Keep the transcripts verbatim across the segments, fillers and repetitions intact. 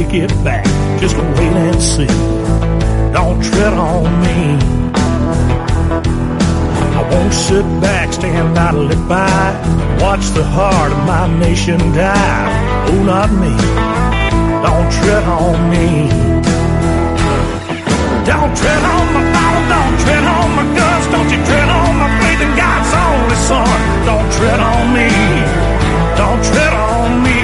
take it back. Just wait and see. Don't tread on me. I won't sit back, stand idly by, watch the heart of my nation die. Oh, not me. Don't tread on me. Don't tread on my Bible, don't tread on my guns, don't you tread on my faith in God's only Son. Don't tread on me. Don't tread on me.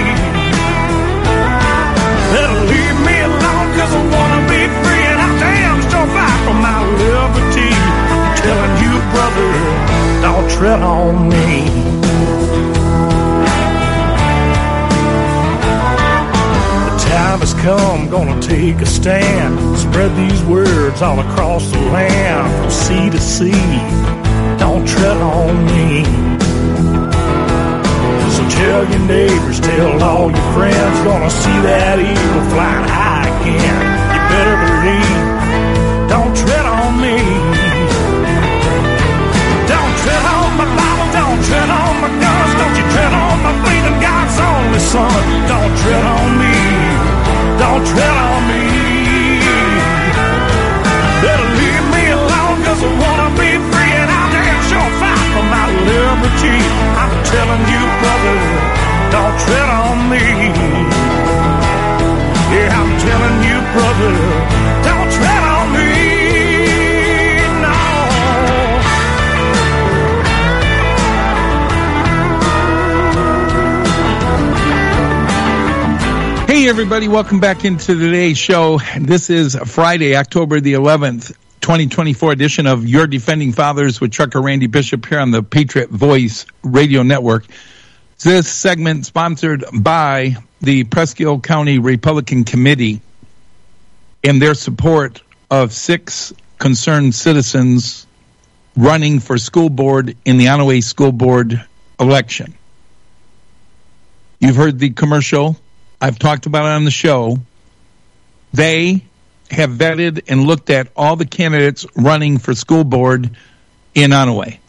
Better leave me alone, cause I wanna be free, and I damn sure fight for my liberty. I'm telling you, brother, don't tread on me. The time has come, gonna take a stand, spread these words all across the land, from sea to sea. Don't tread on me. So tell your neighbors, tell all your friends, gonna see that eagle flying high again. You better believe, don't tread on me. Don't tread on my Bible, don't tread on my guns, don't you tread on my faith in God's only Son. Don't tread on me, don't tread on me. Better leave me alone, cause I wanna be free, and I'll damn sure fight for my liberty. I'm telling you, brother, don't tread on me. Yeah, I'm telling you, brother, don't tread on me. No. Hey, everybody, welcome back into today's show. This is Friday, October the eleventh, twenty twenty-four edition of Your Defending Fathers with Trucker Randy Bishop here on the Patriot Voice Radio Network. This segment sponsored by the Presque County Republican Committee in their support of six concerned citizens running for school board in the Onaway School Board election. You've heard the commercial. I've talked about it on the show. They have vetted and looked at all the candidates running for school board in Onaway.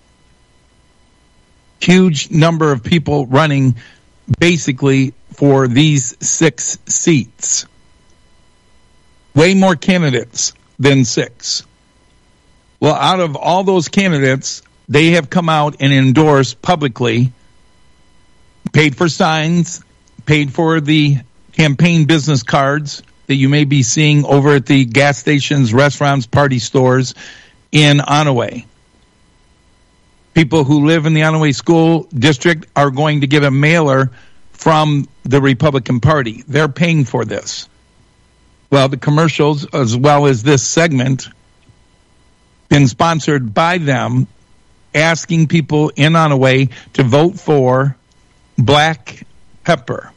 Huge number of people running basically for these six seats. Way more candidates than six. Well, out of all those candidates, they have come out and endorsed publicly, paid for signs, paid for the campaign business cards that you may be seeing over at the gas stations, restaurants, party stores in Onaway. People who live in the Onaway School District are going to get a mailer from the Republican Party. They're paying for this. Well, the commercials, as well as this segment, been sponsored by them, asking people in Onaway to vote for Black Pepper.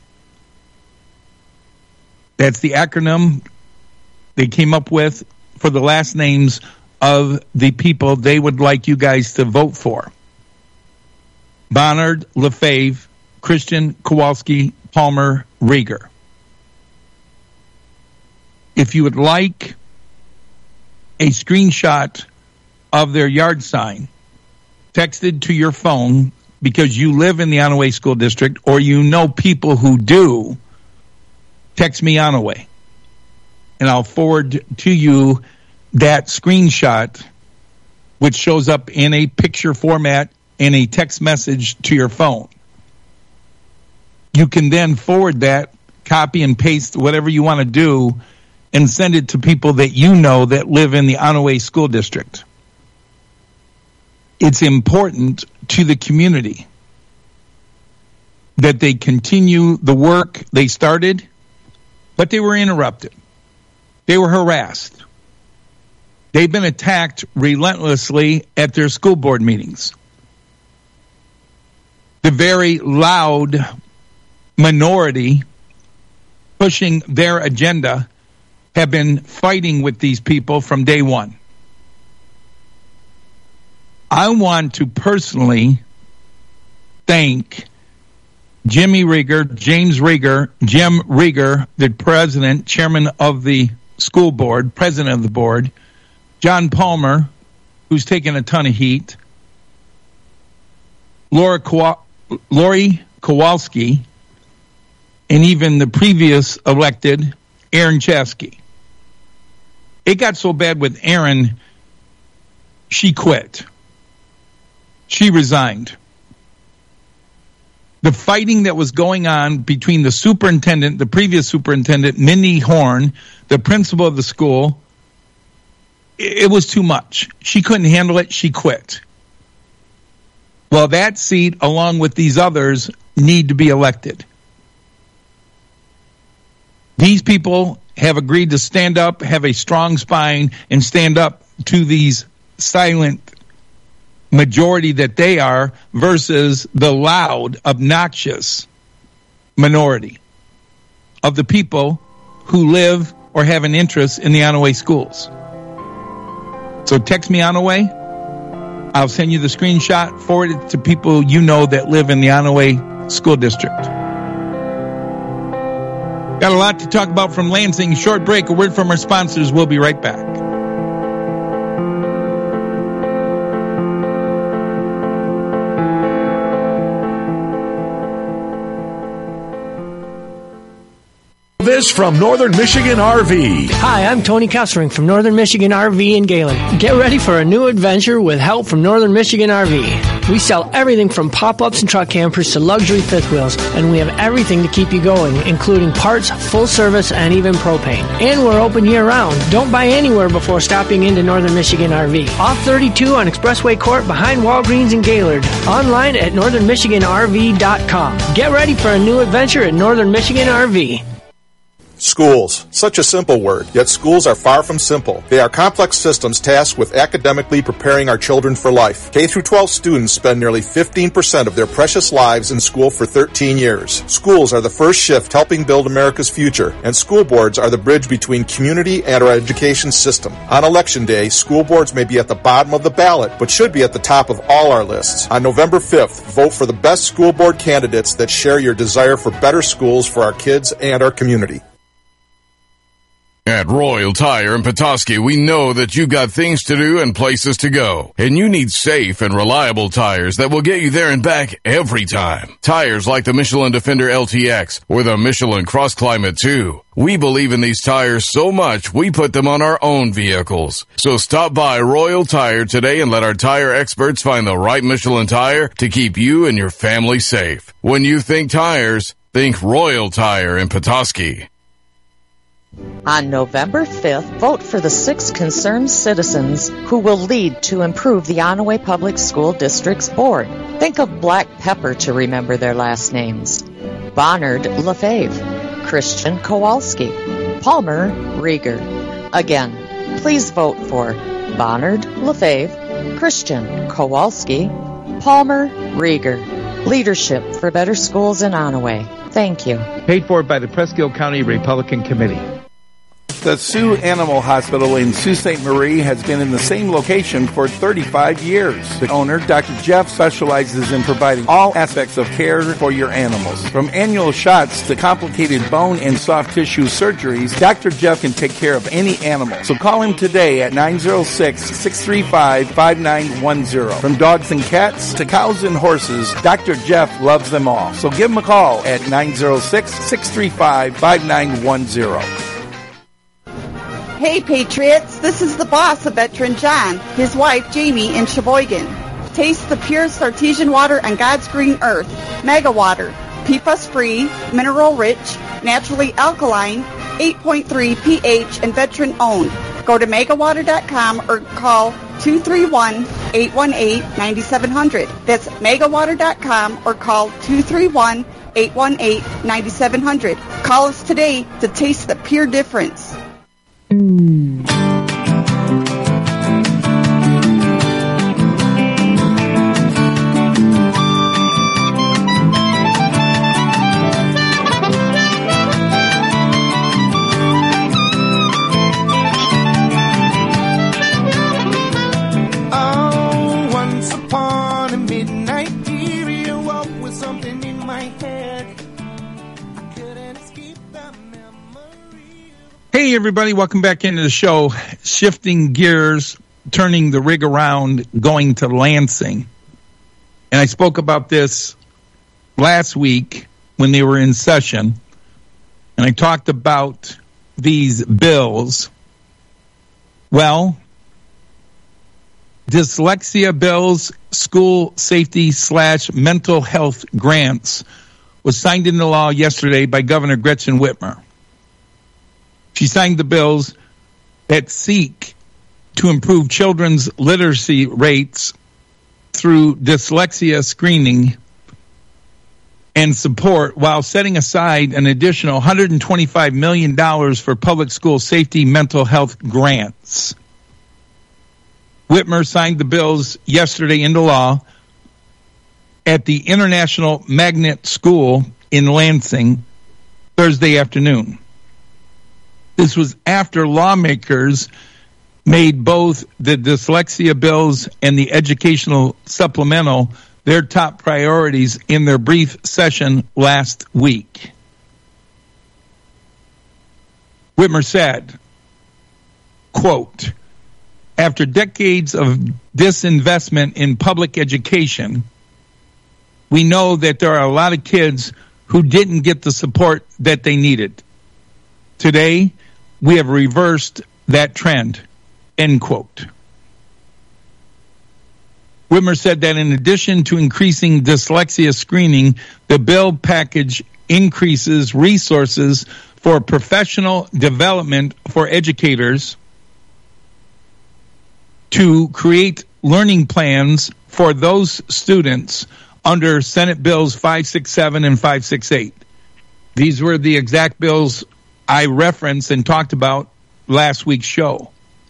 That's the acronym they came up with for the last names of the people they would like you guys to vote for. Bonnard, Lefebvre, Christian, Kowalski, Palmer, Rieger. If you would like a screenshot of their yard sign texted to your phone because you live in the Onaway School District or you know people who do, text me Onaway, and I'll forward to you that screenshot, which shows up in a picture format in a text message to your phone. You can then forward that, copy and paste whatever you want to do, and send it to people that you know that live in the Onaway School District. It's important to the community that they continue the work they started, but they were interrupted. They were harassed. They've been attacked relentlessly at their school board meetings. The very loud minority pushing their agenda have been fighting with these people from day one. I want to personally thank Jimmy Rieger, James Rieger, Jim Rieger, the president, chairman of the school board, president of the board, John Palmer, who's taken a ton of heat, Laura Kowa- Lori Kowalski, and even the previous elected Aaron Chasky. It got so bad with Aaron, she quit. She resigned. The fighting that was going on between the superintendent, the previous superintendent, Mindy Horn, the principal of the school, it was too much. She couldn't handle it. She quit. Well, that seat, along with these others, need to be elected. These people have agreed to stand up, have a strong spine, and stand up to these silent majority that they are versus the loud, obnoxious minority of the people who live or have an interest in the Onaway schools. So text me Onaway. I'll send you the screenshot, forward it to people you know that live in the Onaway School District. Got a lot to talk about from Lansing. Short break, a word from our sponsors. We'll be right back. This from Northern Michigan R V. Hi, I'm Tony Kessering from Northern Michigan R V in Galen. Get ready for a new adventure with help from Northern Michigan R V. We sell everything from pop-ups and truck campers to luxury fifth wheels, and we have everything to keep you going, including parts, full service, and even propane. And we're open year-round. Don't buy anywhere before stopping into Northern Michigan R V. Off thirty-two on Expressway Court behind Walgreens in Gaylord. Online at northern michigan r v dot com. Get ready for a new adventure at Northern Michigan R V. Schools. Such a simple word, yet schools are far from simple. They are complex systems tasked with academically preparing our children for life. K through twelve students spend nearly fifteen percent of their precious lives in school for thirteen years. Schools are the first shift helping build America's future, and school boards are the bridge between community and our education system. On Election Day, school boards may be at the bottom of the ballot, but should be at the top of all our lists. On November fifth, vote for the best school board candidates that share your desire for better schools for our kids and our community. At Royal Tire in Petoskey, we know that you've got things to do and places to go, and you need safe and reliable tires that will get you there and back every time. Tires like the Michelin Defender L T X or the Michelin Cross Climate two. We believe in these tires so much, we put them on our own vehicles. So stop by Royal Tire today and let our tire experts find the right Michelin tire to keep you and your family safe. When you think tires, think Royal Tire in Petoskey. On November fifth, vote for the six concerned citizens who will lead to improve the Onaway Public School District's board. Think of black pepper to remember their last names. Bonnard Lefebvre, Christian Kowalski, Palmer Rieger. Again, please vote for Bonnard Lefebvre, Christian Kowalski, Palmer Rieger. Leadership for better schools in Onaway. Thank you. Paid for by the Presque Isle County Republican Committee. The Sioux Animal Hospital in Sault Ste. Marie has been in the same location for thirty-five years. The owner, Doctor Jeff, specializes in providing all aspects of care for your animals. From annual shots to complicated bone and soft tissue surgeries, Doctor Jeff can take care of any animal. So call him today at nine oh six, six three five, five nine one oh. From dogs and cats to cows and horses, Doctor Jeff loves them all. So give him a call at nine oh six, six three five, five nine one oh. Hey Patriots, this is the boss of Veteran John, his wife Jamie in Sheboygan. Taste the purest artesian water on God's green earth. Mega Water, P FAS free, mineral rich, naturally alkaline, eight point three pH and veteran owned. Go to mega water dot com or call two three one, eight one eight, nine seven zero zero. That's mega water dot com or call two three one, eight one eight, nine seven zero zero. Call us today to taste the pure difference. Oh, once upon a midnight period, I woke with something in my head. I couldn't escape the memory. Hey, everybody, welcome back into the show. Shifting gears, turning the rig around, going to Lansing. And I spoke about this last week when they were in session. And I talked about these bills? Well, dyslexia bills, school safety slash mental health grants was signed into law yesterday by Governor Gretchen Whitmer. She signed the bills that seek to improve children's literacy rates through dyslexia screening and support, while setting aside an additional one hundred twenty-five million dollars for public school safety mental health grants. Whitmer signed the bills yesterday into law at the International Magnet School in Lansing Thursday afternoon. This was after lawmakers made both the dyslexia bills and the educational supplemental their top priorities in their brief session last week. Whitmer said, quote, after decades of disinvestment in public education, we know that there are a lot of kids who didn't get the support that they needed. Today, we have reversed that trend, end quote. Whitmer said that in addition to increasing dyslexia screening, the bill package increases resources for professional development for educators to create learning plans for those students under Senate Bills five sixty-seven and five sixty-eight. These were the exact bills I referenced and talked about last week's show.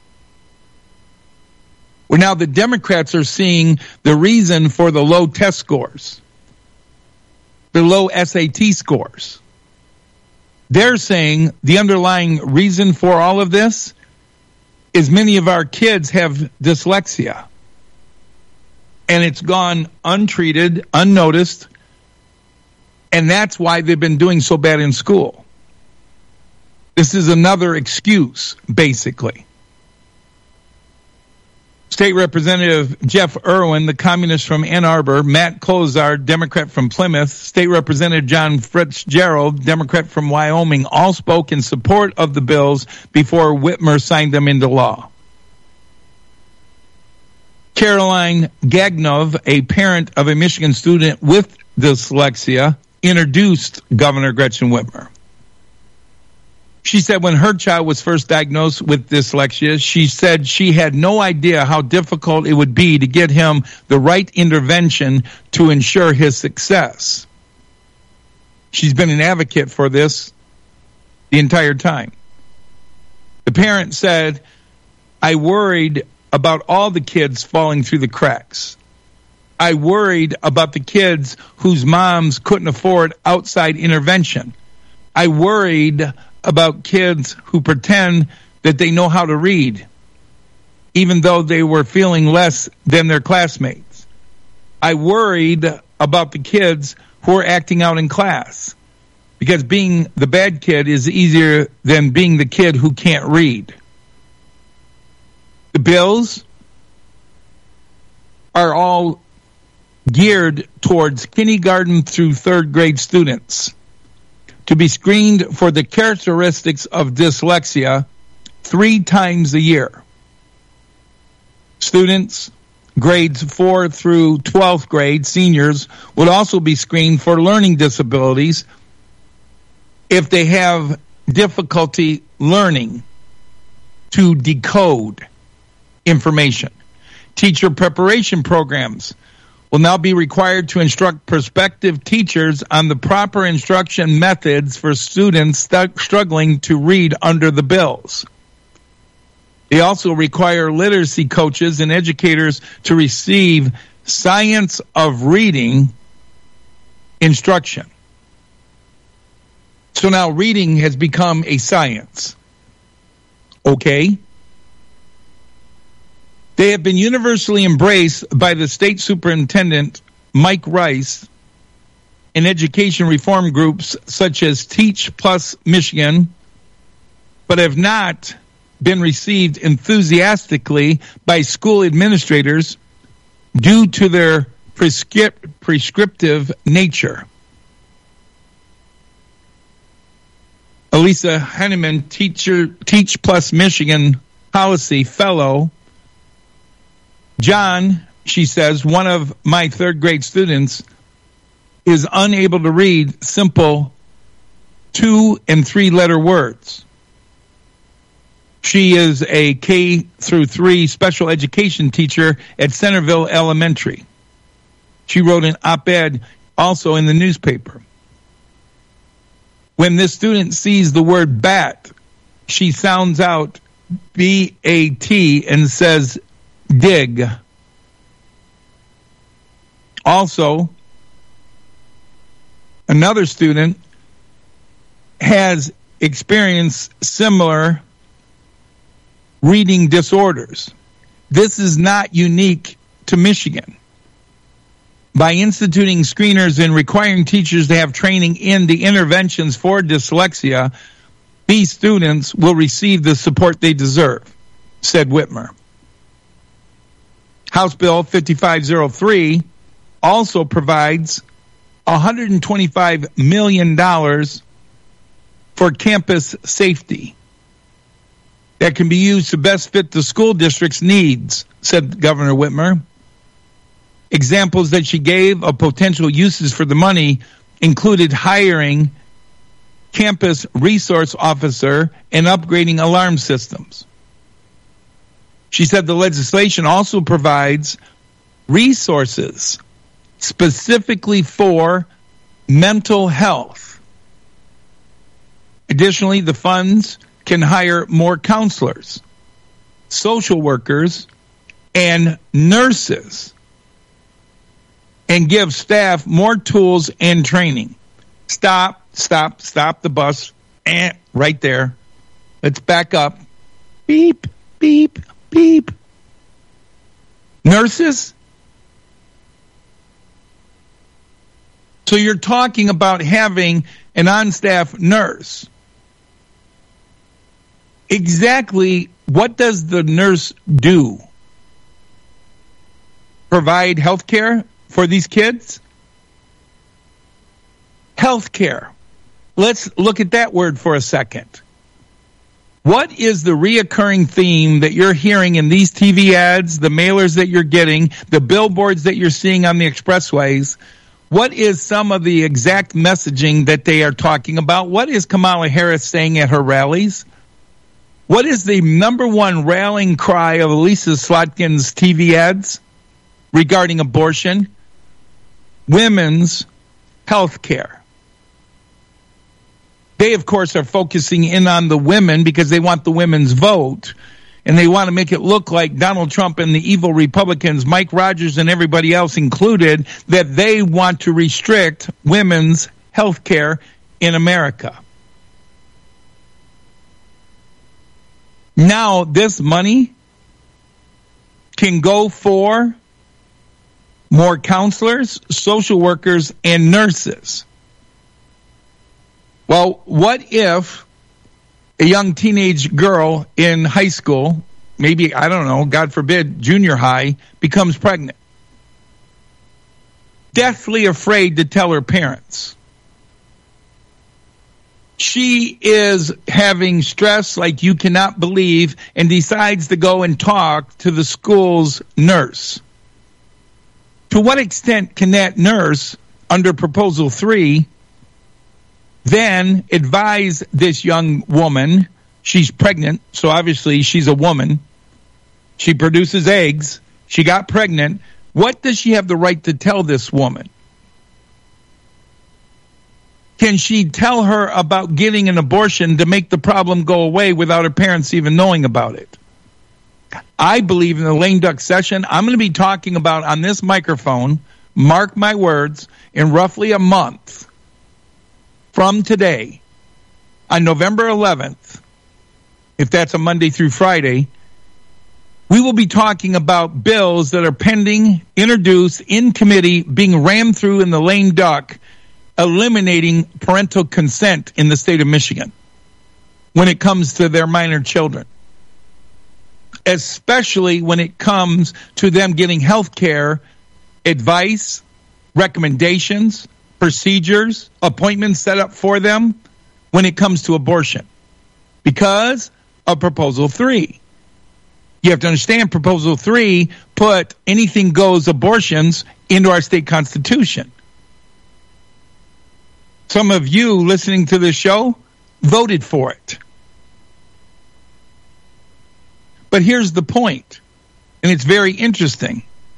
Well, now the Democrats are seeing the reason for the low test scores, the low S A T scores. They're saying the underlying reason for all of this is many of our kids have dyslexia. And it's gone untreated, unnoticed, and that's why they've been doing so bad in school. This is another excuse, basically. State Representative Jeff Irwin, the communist from Ann Arbor, Matt Kozar, Democrat from Plymouth, State Representative John Fitzgerald, Democrat from Wyoming, all spoke in support of the bills before Whitmer signed them into law. Caroline Gagnov, a parent of a Michigan student with dyslexia, introduced Governor Gretchen Whitmer. She said when her child was first diagnosed with dyslexia, she said she had no idea how difficult it would be to get him the right intervention to ensure his success. She's been an advocate for this the entire time. The parent said, I worried about all the kids falling through the cracks. I worried about the kids whose moms couldn't afford outside intervention. I worried about kids who pretend that they know how to read, even though they were feeling less than their classmates. I worried about the kids who are acting out in class, because being the bad kid is easier than being the kid who can't read. The bills are all geared towards kindergarten through third grade students to be screened for the characteristics of dyslexia three times a year. Students, grades four through twelfth grade, seniors, would also be screened for learning disabilities if they have difficulty learning to decode information. Teacher preparation programs will now be required to instruct prospective teachers on the proper instruction methods for students st- struggling to read under the bills. They also require literacy coaches and educators to receive science of reading instruction. So now reading has become a science. Okay? They have been universally embraced by the state superintendent, Mike Rice, in education reform groups such as Teach Plus Michigan, but have not been received enthusiastically by school administrators due to their prescript- prescriptive nature. Elisa Henneman, teacher, Teach Plus Michigan Policy Fellow. John, she says, one of my third grade students is unable to read simple two and three letter words. She is a K through three special education teacher at Centerville Elementary. She wrote an op-ed also in the newspaper. When this student sees the word bat, she sounds out B A T and says, dig. Also, another student has experienced similar reading disorders. This is not unique to Michigan. By instituting screeners and requiring teachers to have training in the interventions for dyslexia, these students will receive the support they deserve, said Whitmer. House Bill fifty-five oh three also provides one hundred twenty-five million dollars for campus safety that can be used to best fit the school district's needs, said Governor Whitmer. Examples that she gave of potential uses for the money included hiring campus resource officer and upgrading alarm systems. She said the legislation also provides resources specifically for mental health. Additionally, the funds can hire more counselors, social workers, and nurses, and give staff more tools and training. Stop, stop, stop the bus. Eh, right there. Let's back up. Beep, beep, beep. Nurses? So you're talking about having an on-staff nurse. Exactly what does the nurse do? Provide health care for these kids? Health care. Let's look at that word for a second. What is the reoccurring theme that you're hearing in these T V ads, the mailers that you're getting, the billboards that you're seeing on the expressways? What is some of the exact messaging that they are talking about? What is Kamala Harris saying at her rallies? What is the number one rallying cry of Elisa Slotkin's T V ads regarding abortion? Women's health care. They, of course, are focusing in on the women because they want the women's vote, and they want to make it look like Donald Trump and the evil Republicans, Mike Rogers and everybody else included, that they want to restrict women's health care in America. Now, this money can go for more counselors, social workers, and nurses. Well, what if a young teenage girl in high school, maybe, I don't know, God forbid, junior high, becomes pregnant? Deathly afraid to tell her parents. She is having stress like you cannot believe and decides to go and talk to the school's nurse. To what extent can that nurse, under Proposal three, then advise this young woman, she's pregnant, so obviously she's a woman, she produces eggs, she got pregnant, what does she have the right to tell this woman? Can she tell her about getting an abortion to make the problem go away without her parents even knowing about it? I believe in the lame duck session, I'm going to be talking about on this microphone, mark my words, in roughly a month from today, on November eleventh, if that's a Monday through Friday, we will be talking about bills that are pending, introduced in committee, being rammed through in the lame duck, eliminating parental consent in the state of Michigan when it comes to their minor children, especially when it comes to them getting health care, advice, recommendations, procedures, appointments set up for them when it comes to abortion because of Proposal three. You have to understand Proposal three put anything goes abortions into our state constitution. Some of you listening to this show voted for it. But here's the point, and it's very interesting.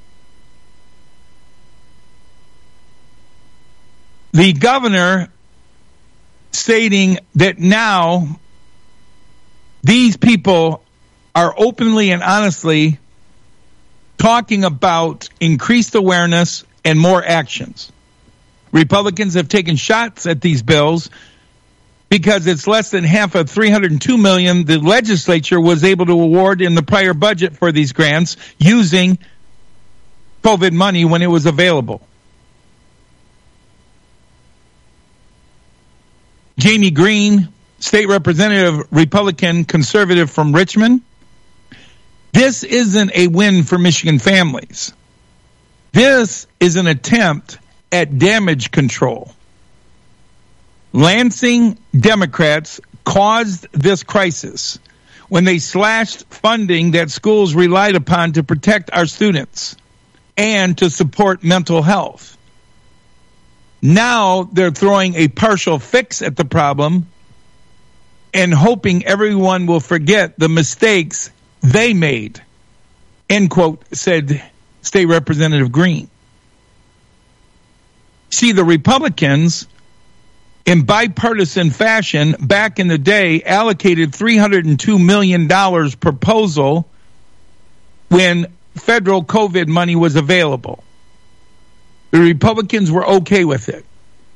The governor stating that now these people are openly and honestly talking about increased awareness and more actions. Republicans have taken shots at these bills because it's less than half of three hundred two million dollars the legislature was able to award in the prior budget for these grants using COVID money when it was available. Jamie Green, state representative, Republican conservative from Richmond. This isn't a win for Michigan families. This is an attempt at damage control. Lansing Democrats caused this crisis when they slashed funding that schools relied upon to protect our students and to support mental health. Now they're throwing a partial fix at the problem and hoping everyone will forget the mistakes they made, end quote, said State Representative Green. See, the Republicans, in bipartisan fashion, back in the day, allocated three hundred two million dollars proposal when federal COVID money was available. The Republicans were okay with it.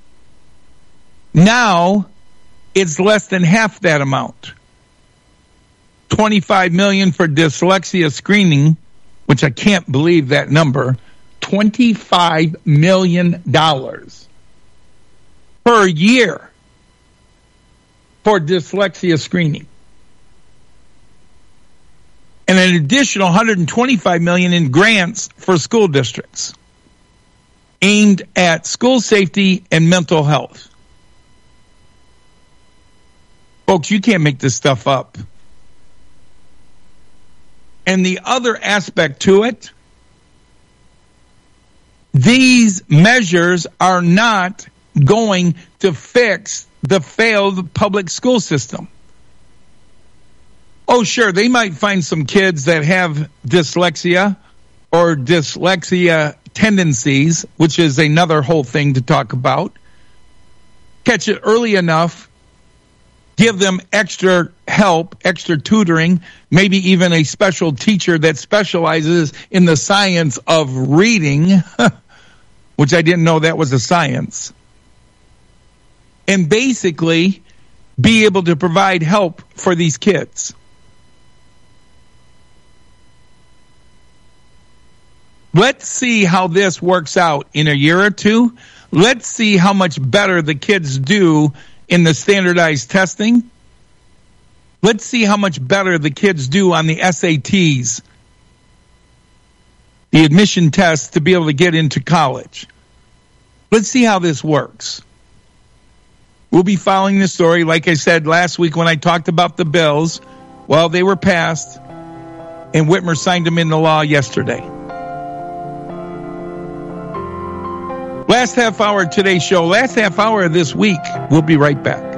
Now, it's less than half that amount. twenty-five million dollars for dyslexia screening, which I can't believe that number, twenty-five million dollars per year for dyslexia screening. And an additional one hundred twenty-five million dollars in grants for school districts aimed at school safety and mental health. Folks, you can't make this stuff up. And the other aspect to it, these measures are not going to fix the failed public school system. Oh, sure, they might find some kids that have dyslexia or dyslexia tendencies, which is another whole thing to talk about. Catch it early enough, give them extra help, extra tutoring, maybe even a special teacher that specializes in the science of reading, which I didn't know that was a science. And basically be able to provide help for these kids. Let's see how this works out in a year or two. Let's see how much better the kids do in the standardized testing. Let's see how much better the kids do on the S A Ts, the admission tests to be able to get into college. Let's see how this works. We'll be following this story. Like I said last week when I talked about the bills, well, they were passed, and Whitmer signed them into law yesterday. Last half hour of today's show, last half hour of this week. We'll be right back.